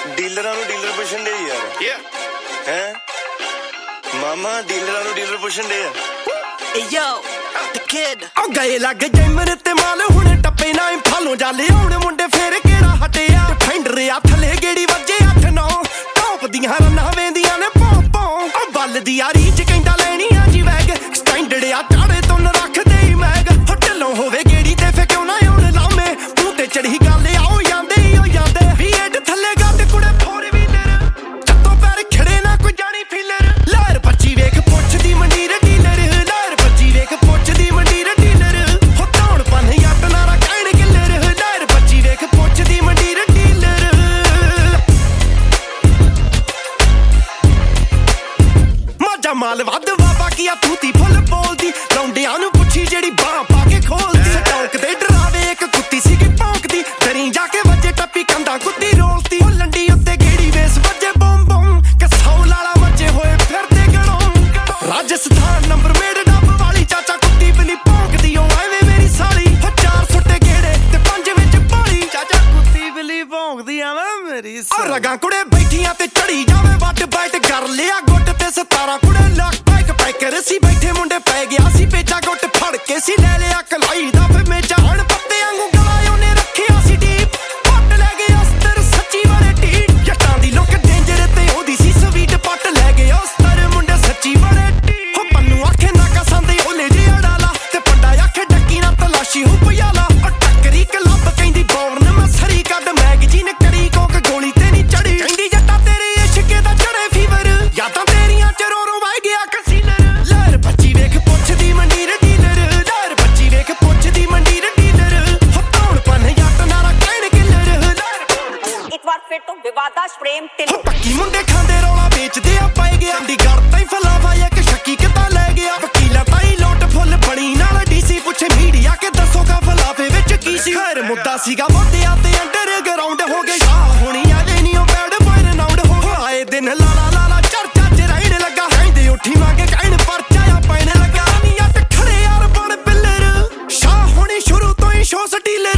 ਡੀਲਰਾਂ ਨੂੰ ਡੀਲਰ ਪੁੱਛਣ ਦੇ ਯਾਰ ਹੈ ਮਾਮਾ ਡੀਲਰਾਂ ਨੂੰ ਡੀਲਰ ਪੁੱਛਣ ਦੇ ਆ Hey yo, the kid ਆ ਗਏ ਲੱਗ ਜੈਮਰ ਤੇ ਮਾਲ ਹੁਣ ਟੱਪੇ ਨਾ ਇੰਫਾਲੋਂ ਜਾਲੇ ਹੁਣ ਮੁੰਡੇ ਫੇਰ ਕਿਹੜਾ ਹਟਿਆ ਫੈਂਡਰ ਆ ਥੱਲੇ ਗੇੜੀ ਵੱਜੇ 8-9 ਟੌਪ ਦੀਆਂ ਰੰਨਾਂ ਵੇਂਦੀਆਂ ਨੇ ਪੌਂ ਪੌਂ ਆ ਬੱਲ ਦੀ ਆ ਰੀਚ ਕਹਿੰਦਾ ਲੈਣੀ ਆ ਜੀ ਵੈਗ ਸਟੈਂਡਰਡ ਆ ਚਾੜੇ ਤੋਂ ਨ ਰੱਖਦੇ ਹੀ ਮੈਗ ਢਿੱਲੋਂ ਹੋਵੇ ਗੇੜੀ ਤੇ ਫੇ ਕਿਉਂ ਨਾ ਹੁਣ ਲਾਵੇਂ ਮੂੰਹ ਤੇ ਚੜ੍ਹੀ ਗੱਲ ਆਓ ਜਾਂਦੇ ਹੀ ਹੋ ਜਾਂਦੇ V8 ਥੱਲੇ ਗੱਡ ਕੁੜੇ 4 ਵੀਲਰ ਚੱਤੋਂ ਪੈਰ ਖੜੇ ਨਾ ਕੋਈ ਜਾਣੀ ਫੀਲਰ ਲਹਿਰ 25 ਵੇਖ ਪੁੱਛਦੀ ਮੰਡੀਰ ਡੀਲਰ ਲਹਿਰ 25 ਵੇਖ ਪੁੱਛਦੀ ਮੰਡੀਰ ਡੀਲਰ ਹੋ ਧੌਣ ਪੰਨ ਯੱਟ ਨਾਰਾ ਕਹਿਣ ਕਿੱਲਰ ਲਹਿਰ 25 ਵੇਖ ਪੁੱਛਦੀ ਮੰਡੀਰ ਡੀਲਰ ਮਾਝਾ ਮਾਲ ਵੱਧ ਵਾ ਬਾਕੀਆ ਤੂਤੀ ਫੁੱਲ ਬੋਲਦੀ ਲੌਂਡਿਆਂ ਨੂੰ ਪੁੱਛੀ ਜਿਹੜੀ ਬਾਹ ਪਾ ਕੇ ਖੋਲਦੀ ਸਟੌਕ ਦੇ ਡਰਾਵੇ ਇੱਕ ਕੁੱਤੀ ਸੀਗੀ ਭੌਂਕਦੀ ਦਰੀ ਜਾ ਕੇ ਵੱਜੇ ਟੱਪੀ ਕੰਧਾਂ ਕੁੱਤੀ ਰੋਲਦੀ ਉਹ ਲੰਡੀ ਉੱਤੇ ਗੇੜੀ ਵੇਸ ਵੱਜੇ ਬੂਮ ਬੂਮ ਕਸੌ ਲਾਲਾ ਵੱਜੇ ਹੋਏ ਫਿਰਦੇ ਗਣੋਂ ਰਾਜਸਥਾਨ ਨੰਬਰ ਮੇਡ ਡੱਬ ਵਾਲੀ ਚਾਚਾ ਕੁੱਤੀ ਬਲੀ ਭੌਂਕਦੀ ਉਹ ਐਵੇਂ ਮੇਰੀ ਸਾਲੀ ਹੋ 4 ਸੁੱਟੇ ਗੇੜੇ ਤੇ 5 ਵਿੱਚ ਪਾਲੀ ਚਾਚਾ ਕੁੱਤੀ ਬਲੀ ਭੌਂਕਦੀ ਆਵੇਂ ਮੇਰੀ ਸਾਲੀ ਰਗਾਂ ਕੁੜੇ ਬੈਠੀਆਂ ਤੇ ਚੜੀ ਜਾਵੇ ਵੱਟ ਬੈਠ ਕਰ ਲਿਆ ਗੁੱਟ ਤੇ 17 ਕੁੜੇ ਲੱਕ ਪੈਕ ਪੈਕਰ ਸੀ ਬੈਠੇ ਮੁੰਡੇ ਪੈ ਗਿਆ ਸੀ ਪੇਚਾ ਗੁੱਟ ਫੜ ਕੇ ਸੀ ਲੈ ਲਿਆ ਕਲਾਈ ਦਾ ਫੇ ਮੇਚਾ ਹਣ ਪੱਤੇ ਵਾਂਗੂ ਗਲਾ ਉਹਨੇ ਰੱਖਿਆ ਸੀ ਡੀਪ ਪੱਟ ਲੈ ਗਿਆ ਅਸਤਰ ਸੱਚੀ ਬੜੇ ਢੀਠ ਜੱਟਾਂ ਦੀ ਲੋਕ ਡੇਂਜਰ ਤੇ ਉਹਦੀ ਸੀ ਸਵੀਟ ਪੱਟ ਲੈ ਗਿਆ ਅਸਤਰ ਮੁੰਡੇ ਸੱਚੀ ਬੜੇ ਢੀਠ ਹੋ ਪੰਨੂ ਆਖੇ ਨਾ ਕਸਾਂਦੇ ਉਹਨੇ ਜੀ ਅੜਾਲਾ ਤੇ ਪੰਡਾ ਆਖੇ ਡੱਕੀ ਨਾ ਤਲਾਸ਼ੀ ਹੋ ਪਿਆਲਾ ਉਹ ਟੱਕਰੀ ਕਲੱਬ ਕਹਿੰਦੀ ਬੌਰਨ ਮੈਂ ਸਰੀ ਕੱਢ ਮੈਗਜ਼ੀਨ ਕਰੀ ਕੋਕ ਗੋਲੀ ਤੇ ਨਹੀਂ ਚੜੀ ਕਹਿੰਦੀ ਜੱਟਾ ਤੇਰੇ ਇਸ਼ਕੇ ਦਾ ਚੜੇ ਫੀਵਰ ਯਾਦਾਂ ਤੇਰੀਆਂ ਚ ਰੋ ਰੋ ਵਹਿ ਗਿਆ ਕਸੀਨਰ ਲਹਿਰ 25 ਵੇਖ ਪੁੱਛਦੀ ਮੰਡੀਰ ਡੀਲਰ ਲਹਿਰ 25 ਵੇਖ ਪੁੱਛਦੀ ਮੰਡੀਰ ਡੀਲਰ ਹੋ ਧੌਣ ਪੰਨ ਯੱਟ ਨਾਰਾ ਕਹਿਣ ਕਿੱਲਰ ਇੱਕ ਵਾਰ ਫਿਰ ਤੋਂ ਵਿਵਾਦਾਸ ਪ੍ਰੇਮ ਹੋ ਪੱਕੀ ਮੁੰਡੇ ਖਾਂਦੇ ਰੌਲਾ ਵੇਚਦੇ ਆ ਪਾਏ ਗਿਆ ਦੀ ਗੜ ਤਾਈ ਫਲਾਵਾ ਇੱਕ ਸ਼ੱਕੀ ਕਿੱਦਾਂ ਲੈ ਗਿਆ ਵਕੀਲਾਂ ਤਾਈ ਲੋਟ ਫੁੱਲ ਬਣੀ ਨਾਲ ਡੀਸੀ ਪੁੱਛੇ ਮੀਡੀਆ ਕਿ ਦੱਸੋ ਕਾ ਫਲਾਵੇ ਵਿੱਚ ਕੀ ਸੀ ਖੈਰ ਮੁੱਦਾ ਸੀਗਾ ਮੋਢਿਆਂ ਤੇ ਅੰਡਰਗਰਾਉਂਡ ਹੋ ਗਏ ਸ਼ਾਹ ਹੋਣੀ ਆਦੇ ਨਹੀਂ ਉਹ ਬੈਡ ਬॉय ਰਨਾਉਂਡ ਹੋ ਆਏ ਦਿਨ ਲਾਲਾ ਲਾਲਾ ਚਰਚਾ ਚ ਰਹਿਣ ਲੱਗਾ ਕਹਿੰਦੇ ਉੱਠੀ ਮੰਗੇ ਕਹਿਣ ਪਰਚਾ ਆ ਪੈਣ ਲੱਗਾ ਨੀ ਅੱਟ ਖੜੇ ਯਾਰ ਬਣ ਬਿੱਲਰ ਸ਼ਾਹ ਹੋਣੀ ਸ਼ੁਰੂ ਤੋਂ ਹੀ ਸ਼ੋ ਸਟੀਲਰ